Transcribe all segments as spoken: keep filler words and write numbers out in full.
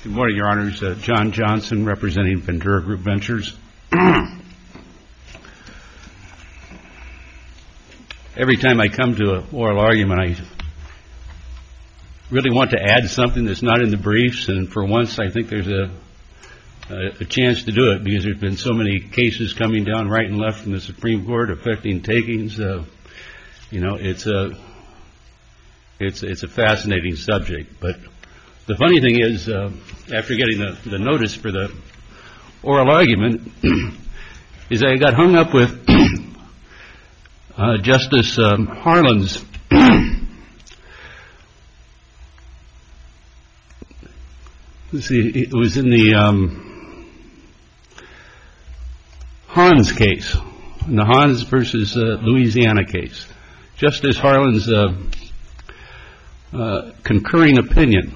Good morning, Your Honors. Uh, John Johnson, representing Ventura Group Ventures. Every time I come to an oral argument, I really want to add something that's not in the briefs, and for once I think there's a, a, a chance to do it because there's been so many cases coming down right and left from the Supreme Court affecting takings. Uh, you know, it's a, it's, it's a fascinating subject, but the funny thing is, uh, after getting the, the notice for the oral argument, is I got hung up with uh, Justice um, Harlan's let's see, it was in the um, Hans case, in the Hans versus uh, Louisiana case. Justice Harlan's uh, uh, concurring opinion,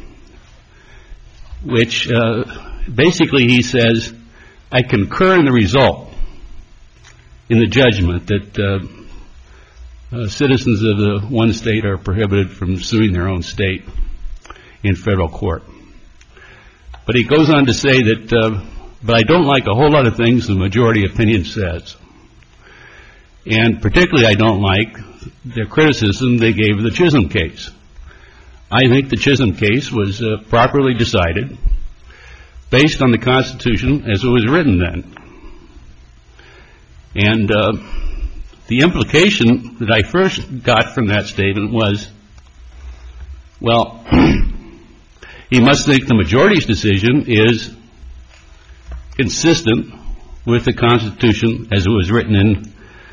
which uh, basically he says, I concur in the result in the judgment that uh, uh, citizens of the one state are prohibited from suing their own state in federal court. But he goes on to say that, uh, but I don't like a whole lot of things the majority opinion says. And particularly I don't like the criticism they gave of the Chisholm case. I think the Chisholm case was uh, properly decided based on the Constitution as it was written then. And uh, the implication that I first got from that statement was, well, he must think the majority's decision is consistent with the Constitution as it was written in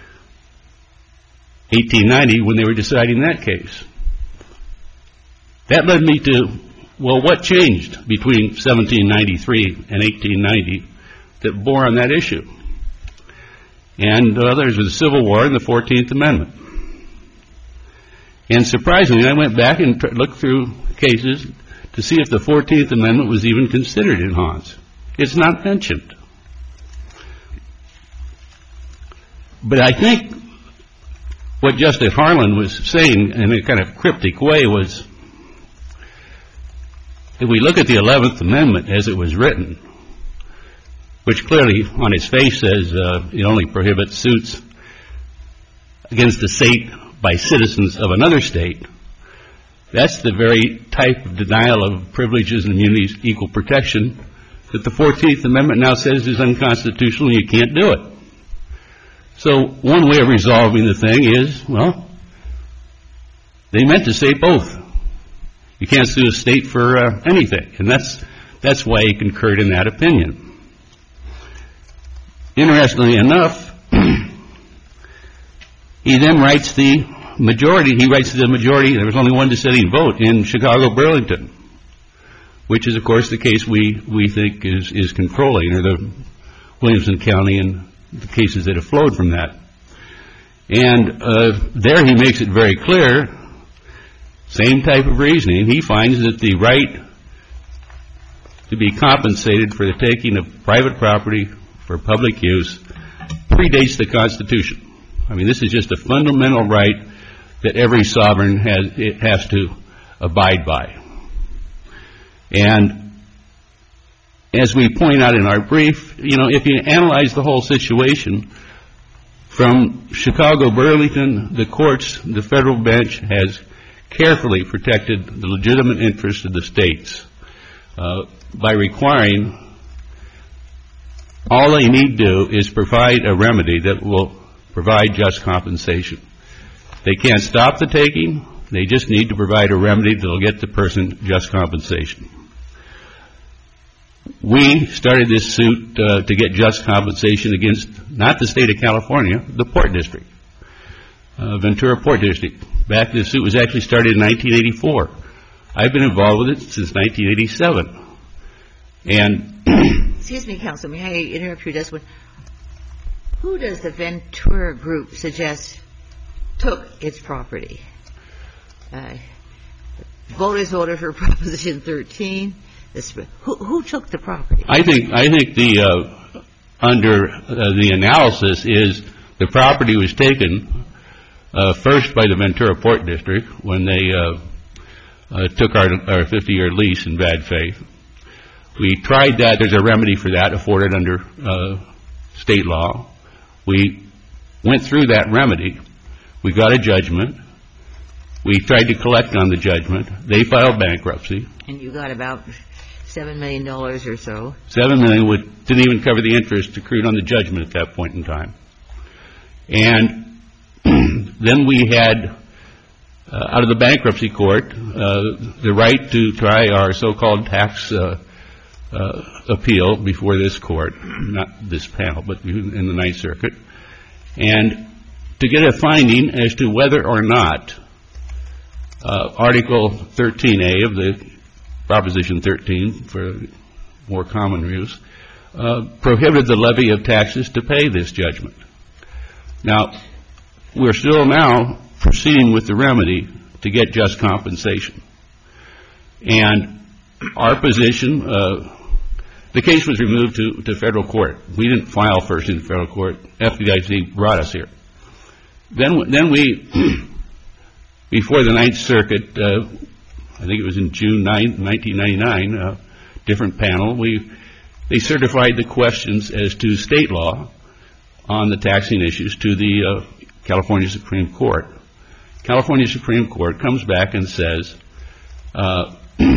eighteen ninety when they were deciding that case. That led me to, well, what changed between seventeen ninety-three and eighteen ninety that bore on that issue? And uh, there was the Civil War and the fourteenth Amendment. And surprisingly, I went back and looked through cases to see if the fourteenth Amendment was even considered in Hans. It's not mentioned. But I think what Justice Harlan was saying in a kind of cryptic way was, if we look at the eleventh Amendment as it was written, which clearly on its face says uh, it only prohibits suits against the state by citizens of another state, that's the very type of denial of privileges and immunities, equal protection, that the fourteenth Amendment now says is unconstitutional and you can't do it. So one way of resolving the thing is, well, they meant to say both. You can't sue a state for uh, anything, and that's that's why he concurred in that opinion. Interestingly enough, he then writes the majority, he writes the majority, there was only one dissenting vote in Chicago-Burlington, which is, of course, the case we, we think is, is controlling, or the Williamson County and the cases that have flowed from that. And uh, there he makes it very clear, same type of reasoning. He finds that the right to be compensated for the taking of private property for public use predates the Constitution. I mean, this is just a fundamental right that every sovereign has, it has to abide by. And as we point out in our brief, you know, if you analyze the whole situation from Chicago-Burlington, the courts, the federal bench has carefully protected the legitimate interests of the states uh, by requiring all they need to do is provide a remedy that will provide just compensation. They can't stop the taking. They just need to provide a remedy that will get the person just compensation. We started this suit uh, to get just compensation against not the state of California, the Port District, uh, Ventura Port District. Back this suit was actually started in nineteen eighty-four. I've been involved with it since nineteen eighty-seven. And excuse me, counsel, may I interrupt you just one? Who does the Ventura Group suggest took its property? Uh, voters voted for Proposition thirteen. This, who, who took the property? I think I think the uh, under uh, the analysis is the property was taken uh, first by the Ventura Port District when they uh, uh, took our our fifty-year lease in bad faith, We tried that. There's a remedy for that afforded under uh, state law. We went through that remedy. We got a judgment. We tried to collect on the judgment. They filed bankruptcy. And you got about seven million dollars or so. Seven million dollars would, didn't even cover the interest accrued on the judgment at that point in time. And then we had, uh, out of the bankruptcy court, uh, the right to try our so-called tax uh, uh, appeal before this court, not this panel, but in the Ninth Circuit, and to get a finding as to whether or not uh, Article thirteen A of the Proposition thirteen, for more common use, uh, prohibited the levy of taxes to pay this judgment. Now, we're still now proceeding with the remedy to get just compensation. And our position, uh, the case was removed to, to federal court. We didn't file first in federal court. F D I C brought us here. Then, then we, before the Ninth Circuit, uh, I think it was in June ninth, nineteen ninety-nine, a uh, different panel, we, they certified the questions as to state law on the taxing issues to the uh, California Supreme Court. California Supreme Court comes back and says, uh,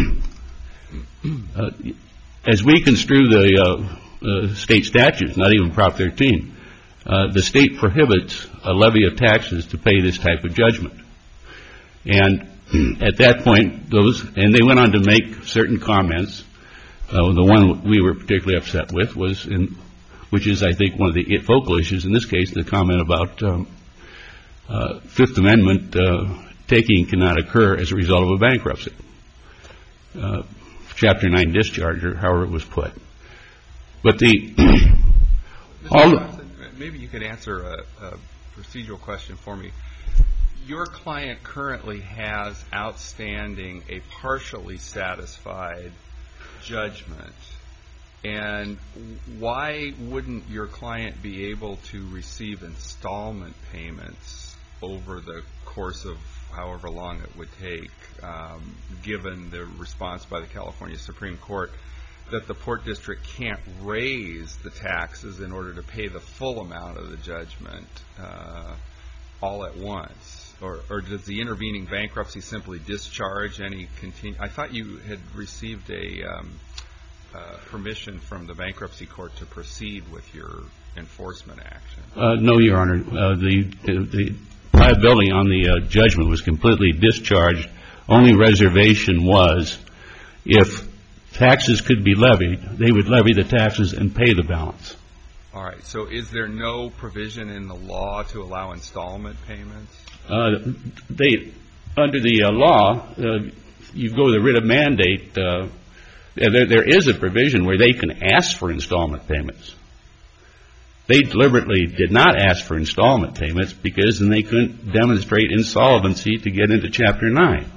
uh, as we construe the uh, uh, state statutes, not even Prop thirteen, uh, the state prohibits a levy of taxes to pay this type of judgment. And at that point, those, and they went on to make certain comments. Uh, the one we were particularly upset with was, in, which is, I think, one of the focal issues in this case, the comment about um, uh, Fifth Amendment uh, taking cannot occur as a result of a bankruptcy. Uh, Chapter nine discharge, or however it was put. But the all Johnson, maybe you could answer a, a procedural question for me. Your client currently has outstanding a partially satisfied judgment, and why wouldn't your client be able to receive installment payments over the course of however long it would take, um, given the response by the California Supreme Court that the Port District can't raise the taxes in order to pay the full amount of the judgment uh, all at once? Or, or does the intervening bankruptcy simply discharge any continue? I thought you had received a um, uh, permission from the bankruptcy court to proceed with your enforcement action. Uh, no, Your Honor. Uh, the, the liability on the uh, judgment was completely discharged. Only reservation was if taxes could be levied, they would levy the taxes and pay the balance. All right. So is there no provision in the law to allow installment payments? Uh, they, under the uh, law, uh, you go to the writ of mandate. Uh, there, there is a provision where they can ask for installment payments. They deliberately did not ask for installment payments because then they couldn't demonstrate insolvency to get into Chapter nine.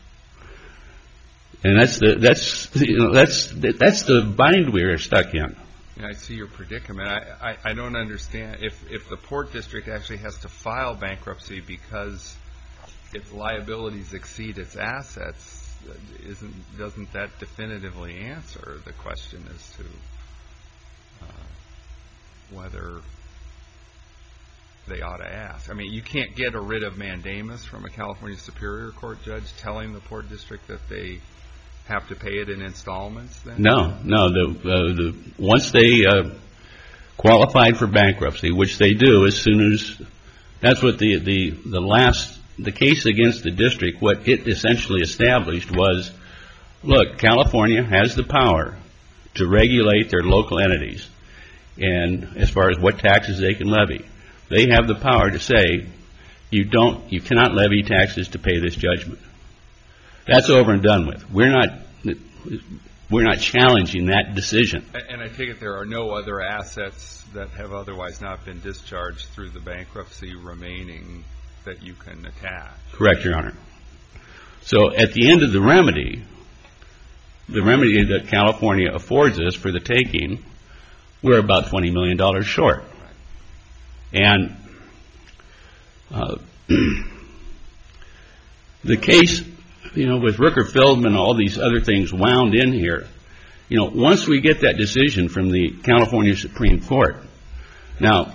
And that's the that's you know that's that's the bind we're stuck in. I see your predicament. I, I, I don't understand if if the Port District actually has to file bankruptcy because its liabilities exceed its assets, isn't doesn't that definitively answer the question as to uh, whether they ought to ask? I mean, you can't get a writ of mandamus from a California Superior Court judge telling the Port District that they have to pay it in installments then? No, no. The, uh, the, once they uh, qualified for bankruptcy, which they do as soon as, that's what the, the, the last, the case against the district, what it essentially established was, look, California has the power to regulate their local entities, and as far as what taxes they can levy. They have the power to say, you don't, you cannot levy taxes to pay this judgment. That's over and done with. We're not we're not challenging that decision. And I take it there are no other assets that have otherwise not been discharged through the bankruptcy remaining that you can attach. Correct, Your Honor. So at the end of the remedy, the remedy that California affords us for the taking, we're about twenty million dollars short. And uh, the case, you know, with Rooker Feldman and all these other things wound in here, you know, once we get that decision from the California Supreme Court, now,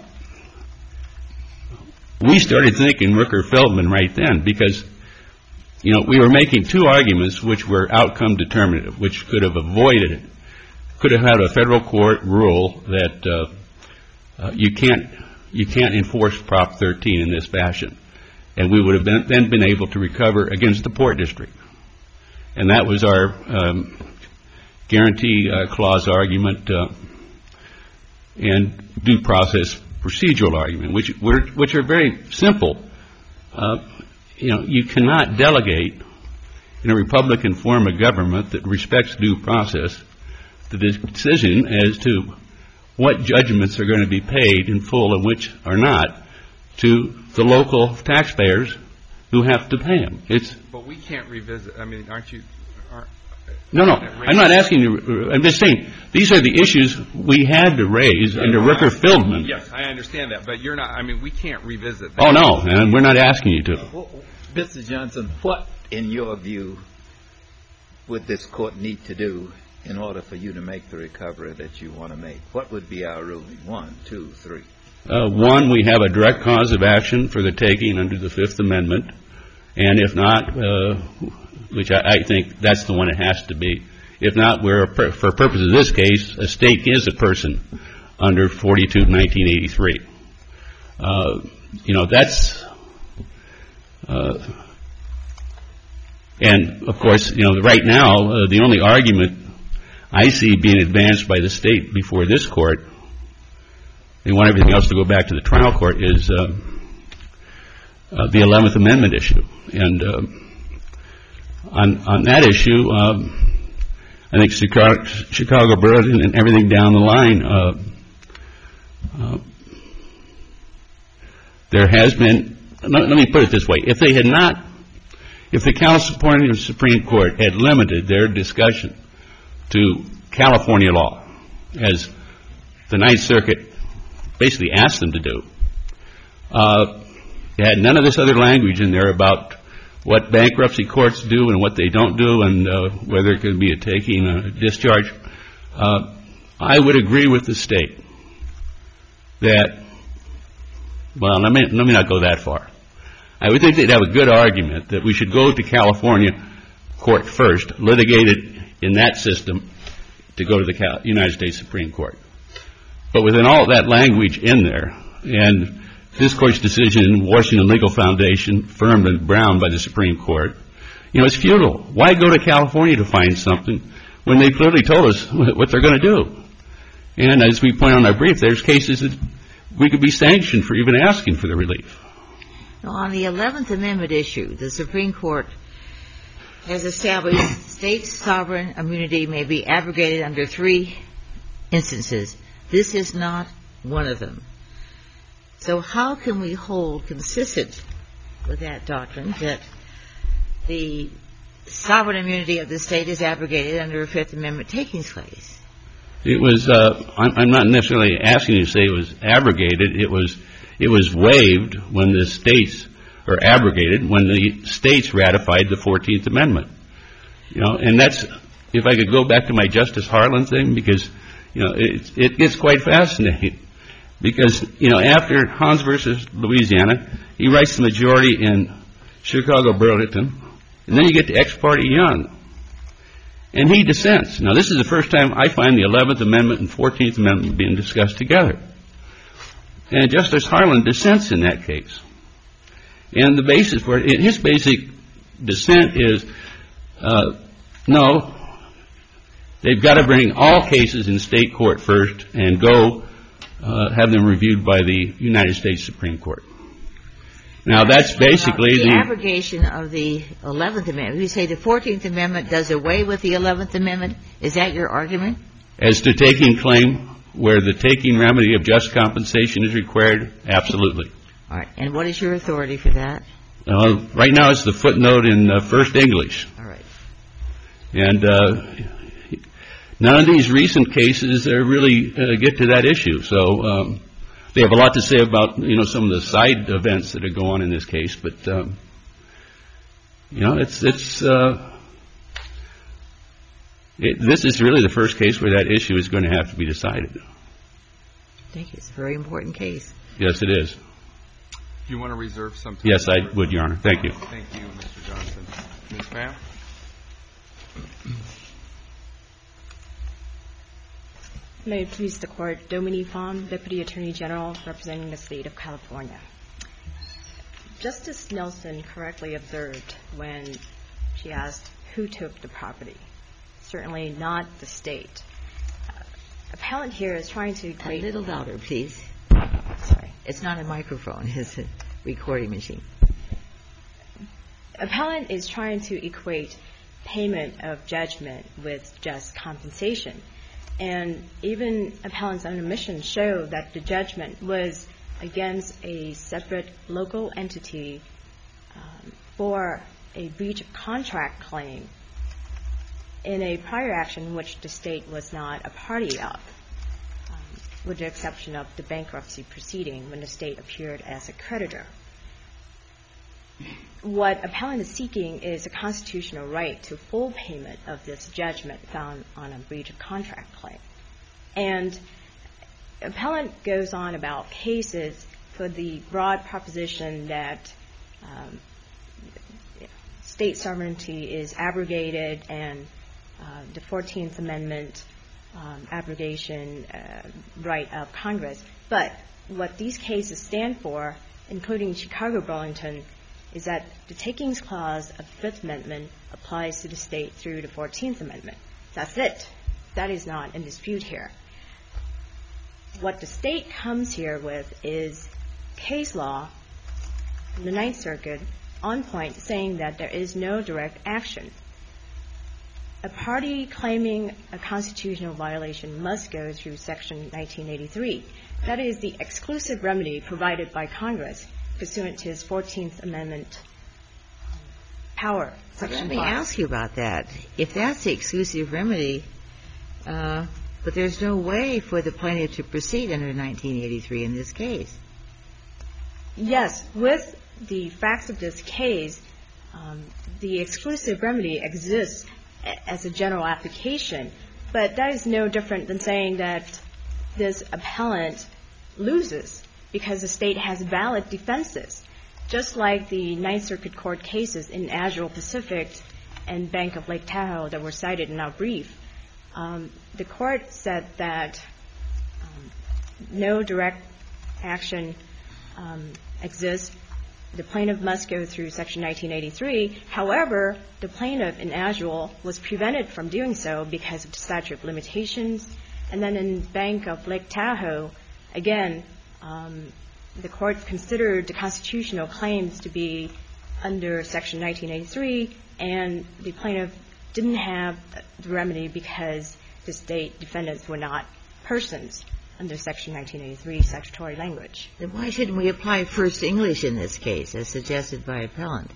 we started thinking Rooker-Feldman right then because, you know, we were making two arguments which were outcome determinative, which could have avoided it, could have had a federal court rule that uh, uh, you can't you can't enforce Prop thirteen in this fashion, and we would have been, then been able to recover against the Port District, and that was our um, guarantee uh, clause argument uh, and due process procedural argument, which were which are very simple. Uh, you know, you cannot delegate in a Republican form of government that respects due process the decision as to what judgments are going to be paid in full and which are not to the local taxpayers who have to pay them. It's but we can't revisit. I mean, aren't you? Aren't, no, no. I'm not asking you. I'm just saying these are the issues we had to raise under Rooker-Feldman. Yes, I understand that, but you're not. I mean, we can't revisit that. Oh no, and we're not asking you to. Well, Mister Johnson, what, in your view, would this court need to do in order for you to make the recovery that you want to make? What would be our ruling? One, two, three. Uh, one, we have a direct cause of action for the taking under the Fifth Amendment, and if not, uh, which I, I think that's the one it has to be. If not, we're for purposes of this case, a state is a person under forty-two nineteen eighty-three. Uh, you know, that's. Uh, and of course, you know, right now uh, the only argument I see being advanced by the state before this court, they want everything else to go back to the trial court, is uh, uh, the eleventh Amendment issue. And uh, on on that issue, um, I think Chicago, Chicago Burlington and everything down the line, uh, uh, there has been. Let me put it this way: if they had not, if the California Supreme Court had limited their discussion to California law, as the Ninth Circuit basically asked them to do, uh, they had none of this other language in there about what bankruptcy courts do and what they don't do, and uh, whether it could be a taking a discharge. Uh, I would agree with the state that. Well, let me let me not go that far. I would think they'd have a good argument that we should go to California court first, litigate it in that system, to go to the Cal- United States Supreme Court. But within all that language in there, and this court's decision in Washington Legal Foundation, affirmed and Brown by the Supreme Court, you know, it's futile. Why go to California to find something when they clearly told us what they're going to do? And as we point out in our brief, there's cases that we could be sanctioned for even asking for the relief. Now, on the eleventh Amendment issue, the Supreme Court has established state sovereign immunity may be abrogated under three instances. This is not one of them. So how can we hold consistent with that doctrine that the sovereign immunity of the state is abrogated under a Fifth Amendment takings case? It was, uh, I'm, I'm not necessarily asking you to say it was abrogated. It was, it was waived when the states, or abrogated when the states ratified the fourteenth Amendment. You know, and that's, if I could go back to my Justice Harlan thing, because, you know, it, it gets quite fascinating. Because, you know, after Hans versus Louisiana, he writes the majority in Chicago Burlington, and then you get to Ex parte Young. And he dissents. Now, this is the first time I find the eleventh Amendment and fourteenth Amendment being discussed together. And Justice Harlan dissents in that case. And the basis for it, his basic dissent is, uh, no, they've got to bring all cases in state court first and go uh, have them reviewed by the United States Supreme Court. Now, that's basically the, the abrogation of the eleventh Amendment. You say the fourteenth Amendment does away with the eleventh Amendment. Is that your argument? As to taking claim where the taking remedy of just compensation is required, absolutely. All right. And what is your authority for that? Uh, right now, it's the footnote in uh, First English. All right. And uh, none of these recent cases uh, really uh, get to that issue. So um, they have a lot to say about, you know, some of the side events that are going on in this case. But, um, you know, it's, it's uh, It, this is really the first case where that issue is going to have to be decided. I think it's a very important case. Yes, it is. Do you want to reserve some time? Yes, I would, Your Honor. Thank you. Thank you, Mister Johnson. Miz Pham? May it please the Court, Dominique Pham, Deputy Attorney General representing the State of California. Justice Nelson correctly observed when she asked who took the property. Certainly not the State. Uh, appellant here is trying to equate... A little louder, please. Sorry. It's not a microphone. It's a recording machine. Appellant is trying to equate payment of judgment with just compensation. And even appellant's own admissions show that the judgment was against a separate local entity um, for a breach of contract claim in a prior action in which the State was not a party of, um, with the exception of the bankruptcy proceeding when the State appeared as a creditor. What appellant is seeking is a constitutional right to full payment of this judgment found on a breach of contract claim. And appellant goes on about cases for the broad proposition that um, State sovereignty is abrogated and uh, the fourteenth Amendment um, abrogation uh, right of Congress. But what these cases stand for, including Chicago-Burlington, is that the takings clause of the Fifth Amendment applies to the State through the fourteenth Amendment. That's it. That is not in dispute here. What the State comes here with is case law from the Ninth Circuit on point saying that there is no direct action. A party claiming a constitutional violation must go through Section nineteen eighty-three. That is the exclusive remedy provided by Congress pursuant to his fourteenth Amendment power. But let me ask you about that. If that's the exclusive remedy, uh, but there's no way for the plaintiff to proceed under nineteen eighty-three in this case. Yes. With the facts of this case, um, the exclusive remedy exists as a general application, but that is no different than saying that this appellant loses because the State has valid defenses, just like the Ninth Circuit Court cases in Azure Pacific and Bank of Lake Tahoe that were cited in our brief. Um, the Court said that um, no direct action um, exists. The plaintiff must go through Section nineteen eighty-three. However, the plaintiff in Azure was prevented from doing so because of the statute of limitations. And then in Bank of Lake Tahoe, again, um, the Court considered the constitutional claims to be under Section nineteen eighty-three, and the plaintiff didn't have the remedy because the State defendants were not persons under Section nineteen eighty-three statutory language. Then why shouldn't we apply first English in this case, as suggested by appellant?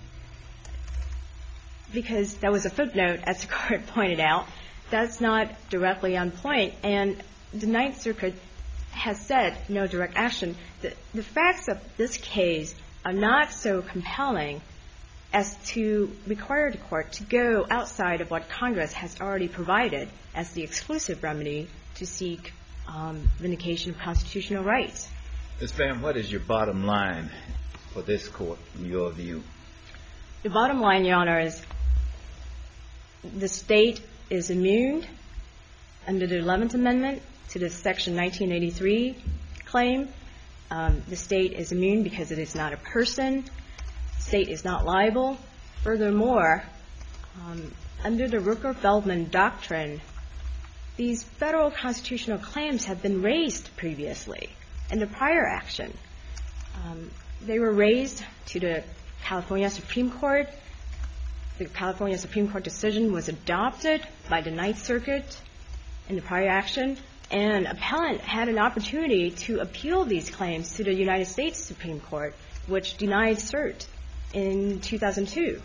Because that was a footnote, as the Court pointed out. That's not directly on point. And the Ninth Circuit has said no direct action. The, the facts of this case are not so compelling as to require the Court to go outside of what Congress has already provided as the exclusive remedy to seek um, vindication of constitutional rights. Miz Pham, what is your bottom line for this Court, in your view? The bottom line, Your Honor, is the State is immune under the eleventh Amendment to the Section nineteen eighty-three claim. Um, the State is immune because it is not a person. The State is not liable. Furthermore, um, under the Rooker-Feldman doctrine, these federal constitutional claims have been raised previously in the prior action. Um, they were raised to the California Supreme Court. The California Supreme Court decision was adopted by the Ninth Circuit in the prior action, and appellant had an opportunity to appeal these claims to the United States Supreme Court, which denied cert in two thousand two.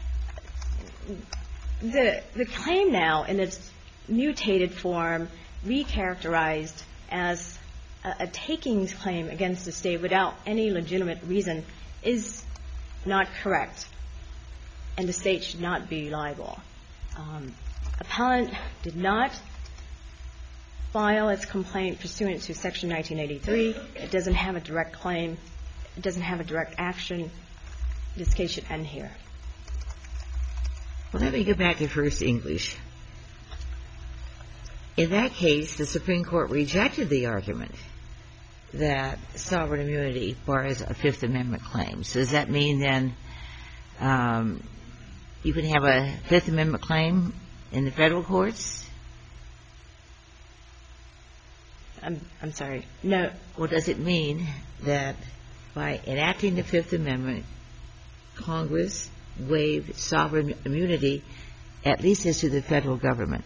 The, the claim now, in its mutated form, recharacterized as a, a takings claim against the State without any legitimate reason, is not correct, and the State should not be liable. Um, appellant did not file its complaint pursuant to Section nineteen eighty-three. It doesn't have a direct claim. It doesn't have a direct action. This case should end here. Well, let me go back to first English. In that case, the Supreme Court rejected the argument that sovereign immunity bars a Fifth Amendment claim. So does that mean then um, you can have a Fifth Amendment claim in the federal courts? I'm, I'm sorry. No. Or does it mean that by enacting the Fifth Amendment, Congress waived sovereign immunity, at least as to the federal government?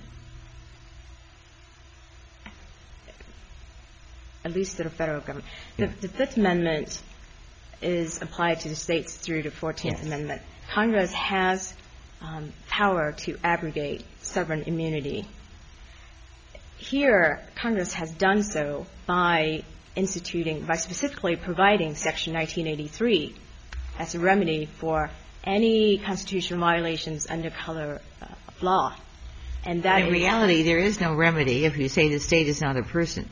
At least to the federal government. The, the Fifth Amendment is applied to the states through the Fourteenth yes. Amendment. Congress has um, power to abrogate sovereign immunity. Here, Congress has done so by instituting, by specifically providing Section nineteen eighty-three as a remedy for any constitutional violations under color uh, of law. And that in reality, there is no remedy if you say the state is not a person.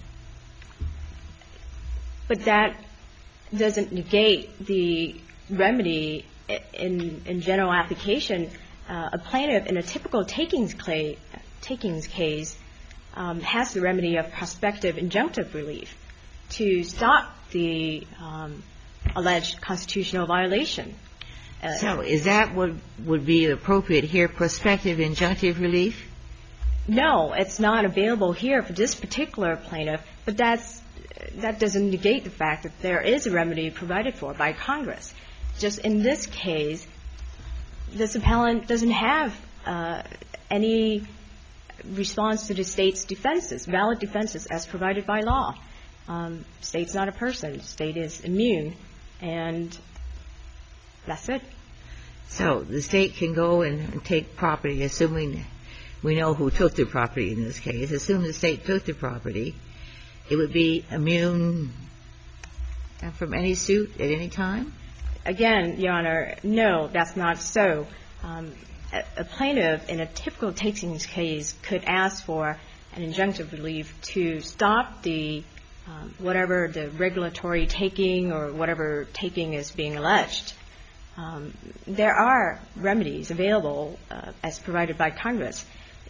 But that doesn't negate the remedy in, in general application. Uh, a plaintiff in a typical takings, cla- takings case um, has the remedy of prospective injunctive relief to stop the um, alleged constitutional violation. Uh, so is that what would be appropriate here, prospective injunctive relief? No, it's not available here for this particular plaintiff, but that's that doesn't negate the fact that there is a remedy provided for by Congress. Just in this case, this appellant doesn't have uh, any response to the state's defenses, valid defenses as provided by law. Um, state's not a person. State is immune, and that's it. So the state can go and take property, assuming we know who took the property in this case. Assume the state took the property. It would be immune from any suit at any time? Again, Your Honor, no, that's not so. Um, a, a plaintiff in a typical takings case could ask for an injunctive relief to stop the um, whatever the regulatory taking or whatever taking is being alleged. Um, there are remedies available uh, as provided by Congress.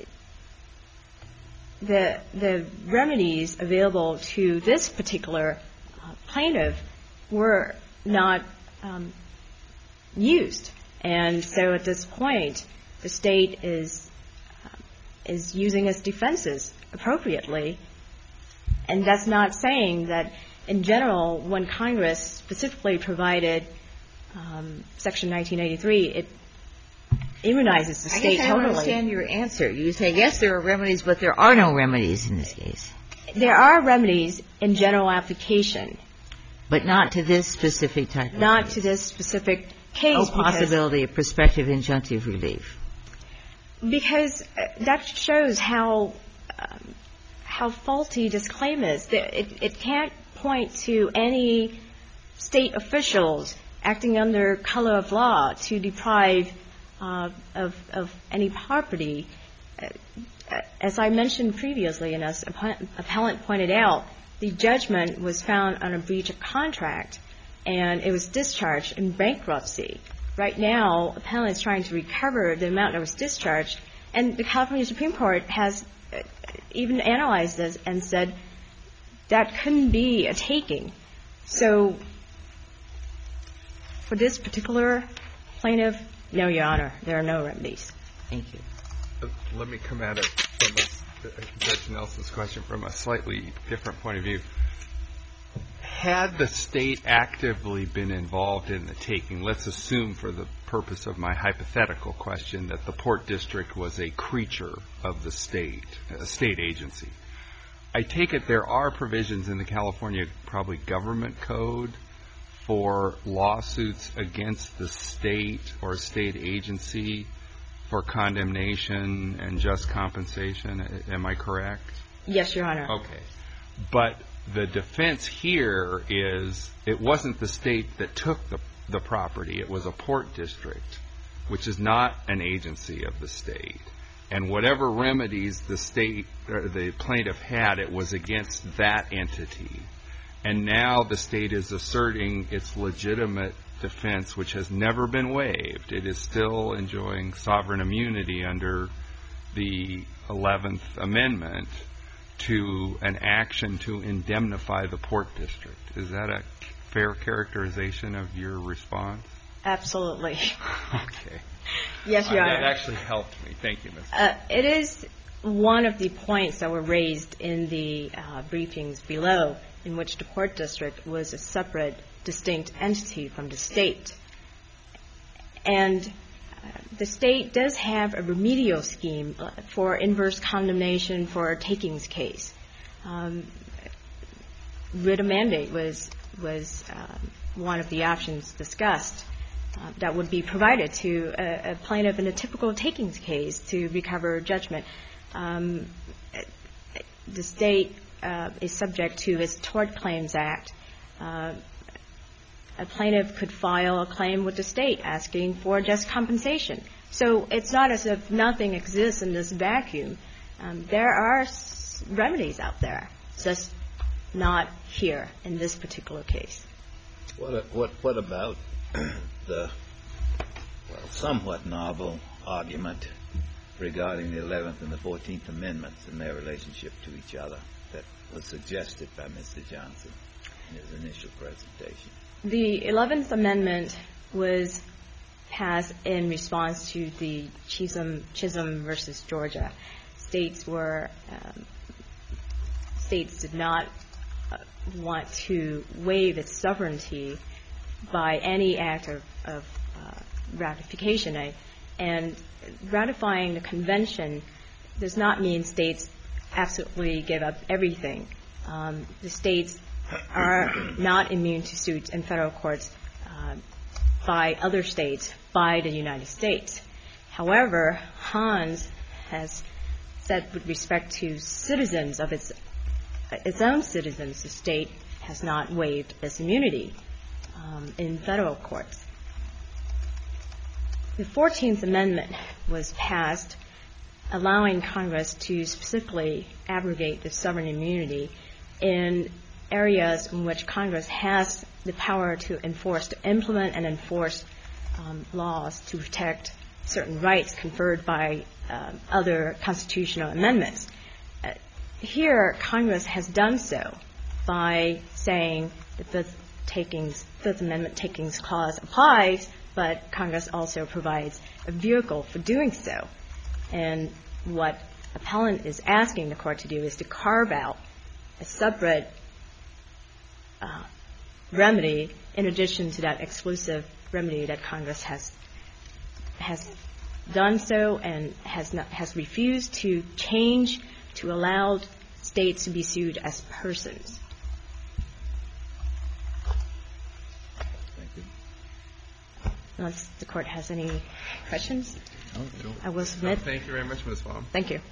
The, the remedies available to this particular uh, plaintiff were not um, used. And so at this point, the state is, uh, is using its defenses appropriately. And that's not saying that, in general, when Congress specifically provided um, Section nineteen eighty-three, it immunizes the state totally. I guess I don't understand your answer. You say, yes, there are remedies, but there are no remedies in this case. There are remedies in general application. But not to this specific type of case. Not to this specific case. No possibility of prospective injunctive relief. Because that shows how um, how faulty this claim is. It, it can't point to any state officials acting under color of law to deprive Uh, of, of any property. Uh, as I mentioned previously, and as appellant pointed out, the judgment was found on a breach of contract, and it was discharged in bankruptcy. Right now, appellant is trying to recover the amount that was discharged, and the California Supreme Court has even analyzed this and said that couldn't be a taking. So for this particular plaintiff, no, Your Honor, there are no remedies. Thank you. Let me come at it from a, Judge Nelson's question from a slightly different point of view. Had the state actively been involved in the taking, let's assume for the purpose of my hypothetical question that the Port District was a creature of the state, a state agency. I take it there are provisions in the California probably government code for lawsuits against the state or state agency for condemnation and just compensation. Am I correct? Yes, Your Honor. Okay. But the defense here is it wasn't the state that took the, the property. It was a port district, which is not an agency of the state. and whatever remedies the state or the plaintiff had, it was against that entity. And now the state is asserting its legitimate defense, which has never been waived. It is still enjoying sovereign immunity under the eleventh Amendment to an action to indemnify the Port District. Is that a fair characterization of your response? Absolutely. Okay. Yes, Your uh, Honor. That actually helped me. Thank you, Miz Uh, it is one of the points that were raised in the uh, briefings below, in which the Port District was a separate, distinct entity from the state. And uh, the state does have a remedial scheme uh, for inverse condemnation for a takings case. Um, writ of mandate was, was uh, one of the options discussed. Uh, that would be provided to a, a plaintiff in a typical takings case to recover judgment. Um, the state uh, is subject to its Tort Claims Act. Uh, a plaintiff could file a claim with the state asking for just compensation. So it's not as if nothing exists in this vacuum. Um, there are s- remedies out there, just not here in this particular case. What what what about the well, somewhat novel argument regarding the eleventh and the fourteenth Amendments and their relationship to each other that was suggested by Mister Johnson in his initial presentation? The eleventh Amendment was passed in response to the Chisholm, Chisholm versus Georgia. States were um, states did not uh, want to waive its sovereignty by any act of, of uh, ratification. I, and ratifying the convention does not mean states absolutely give up everything. Um, the states are not immune to suits in federal courts uh, by other states, by the United States. However, Hans has said with respect to citizens of its its own citizens, the state has not waived its immunity um, in federal courts. The fourteenth Amendment was passed allowing Congress to specifically abrogate the sovereign immunity in areas in which Congress has the power to enforce, to implement and enforce um, laws to protect certain rights conferred by uh, other constitutional amendments. Uh, here, Congress has done so by saying the Fifth, takings, Fifth Amendment takings clause applies, but Congress also provides a vehicle for doing so. And what appellant is asking the court to do is to carve out a separate uh, remedy in addition to that exclusive remedy that Congress has has done so and has not, has refused to change to allow states to be sued as persons. Thank you. Unless the court has any questions, No, no. I will submit. No, thank you very much, Miz Baum. Thank you.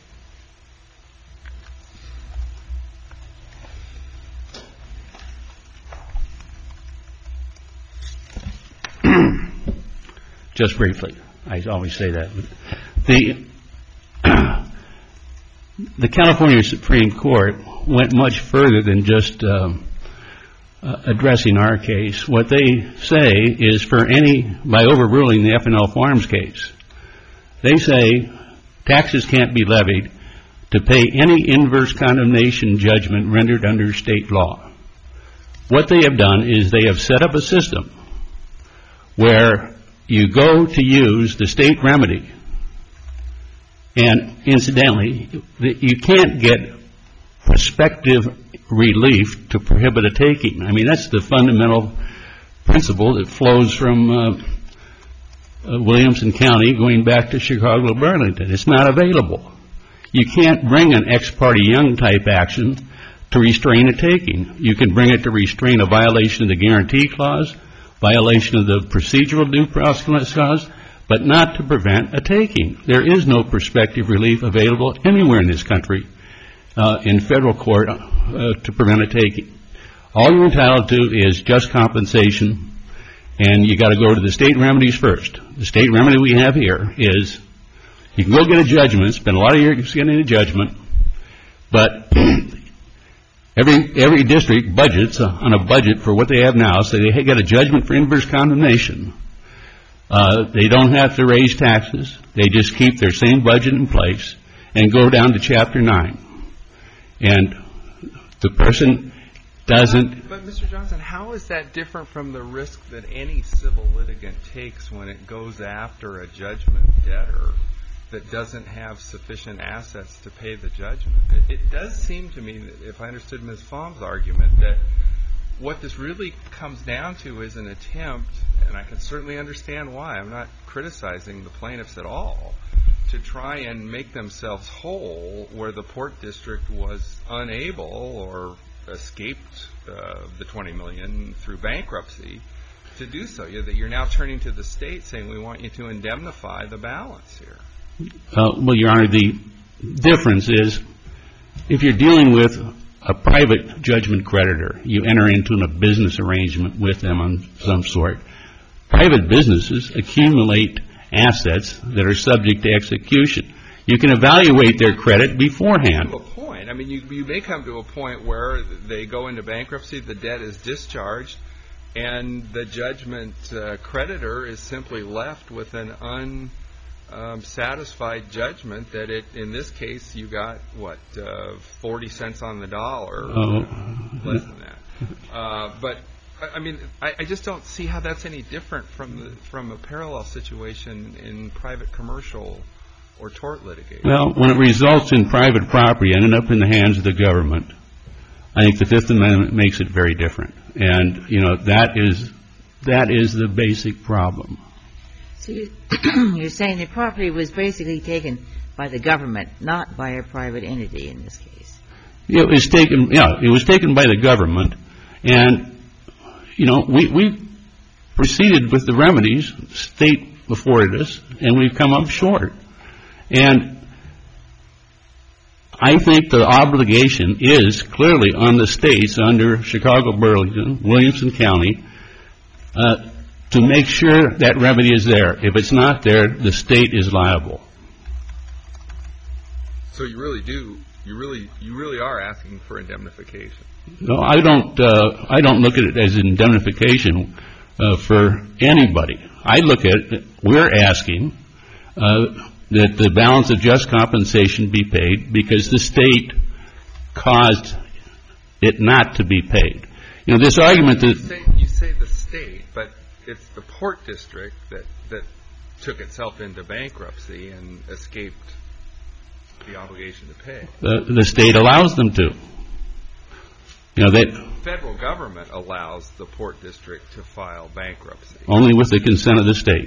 Just briefly, I always say that. The the California Supreme Court went much further than just um, uh, addressing our case. What they say is for any, by overruling the F and L Farms case, they say taxes can't be levied to pay any inverse condemnation judgment rendered under state law. What they have done is they have set up a system where you go to use the state remedy, and incidentally, you can't get prospective relief to prohibit a taking. I mean, that's the fundamental principle that flows from uh, uh, Williamson County going back to Chicago, Burlington. It's not available. You can't bring an ex parte Young type action to restrain a taking. You can bring it to restrain a violation of the guarantee clause, violation of the procedural due process clause, but not to prevent a taking. There is no prospective relief available anywhere in this country uh, in federal court uh, to prevent a taking. All you're entitled to is just compensation, and you got to go to the state remedies first. The state remedy we have here is You can go get a judgment, spend a lot of years getting a judgment, but every every district budgets on a budget for what they have now, so they get a judgment for inverse condemnation. Uh, they don't have to raise taxes. They just keep their same budget in place and go down to Chapter nine. And the person doesn't... But, Mister Johnson, how is that different from the risk that any civil litigant takes when it goes after a judgment debtor that doesn't have sufficient assets to pay the judgment? It, it does seem to me, that if I understood Miz Phamb's argument, that what this really comes down to is an attempt, and I can certainly understand why, I'm not criticizing the plaintiffs at all, to try and make themselves whole where the Port District was unable or escaped uh, the twenty million dollars through bankruptcy to do so. You, that you're now turning to the state saying we want you to indemnify the balance here. Uh, well, Your Honor, the difference is if you're dealing with a private judgment creditor, you enter into a business arrangement with them on some sort. Private businesses accumulate assets that are subject to execution. You can evaluate their credit beforehand. To a point. I mean, you, you may come to a point where they go into bankruptcy, the debt is discharged, and the judgment uh, creditor is simply left with an unsatisfied um, judgment that it, in this case, you got, what, uh, forty cents on the dollar, Oh. less than that. Uh, but, I mean, I, I just don't see how that's any different from the, from a parallel situation in private commercial or tort litigation. Well, when it results in private property ending up in the hands of the government, I think the Fifth Amendment makes it very different. And, you know, that is that is the basic problem. So you, you're saying the property was basically taken by the government, not by a private entity in this case. It was taken, yeah, it was taken by the government, and, you know, we, we proceeded with the remedies, state afforded us, and we've come up short. And I think the obligation is clearly on the states under Chicago, Burlington, Williamson County, uh, to make sure that remedy is there. If it's not there, the state is liable. So you really do, you really, you really are asking for indemnification. No, I don't. Uh, I don't look at it as indemnification uh, for anybody. I look at it. We're asking uh, that the balance of just compensation be paid because the state caused it not to be paid. You know, this argument that you say, you say the state, but it's the Port District that that took itself into bankruptcy and escaped the obligation to pay. the, the state allows them to. You know, that The federal government allows the Port District to file bankruptcy. only with the consent of the state.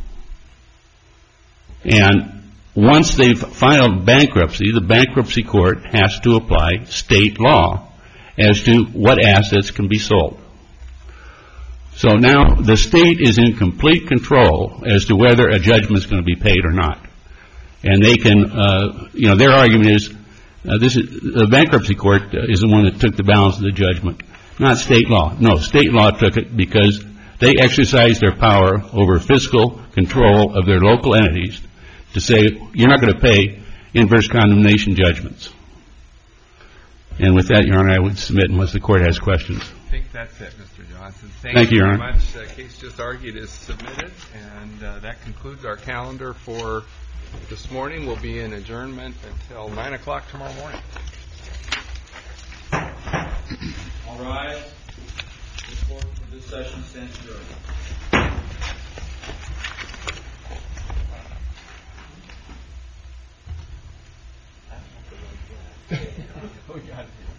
And once they've filed bankruptcy, the bankruptcy court has to apply state law as to what assets can be sold. So now the state is in complete control as to whether a judgment is going to be paid or not. And they can, uh, you know, their argument is uh, this is the bankruptcy court uh, is the one that took the balance of the judgment, not state law. No, state law took it because they exercised their power over fiscal control of their local entities to say you're not going to pay inverse condemnation judgments. And with that, Your Honor, I would submit unless the court has questions. I think that's it, Mister Johnson. Thank, Thank you, you Your very Honor. much. The case just argued is submitted, and uh, that concludes our calendar for this morning. We'll be in adjournment until nine o'clock tomorrow morning. All rise. This court for this session stands adjourned. Oh, God.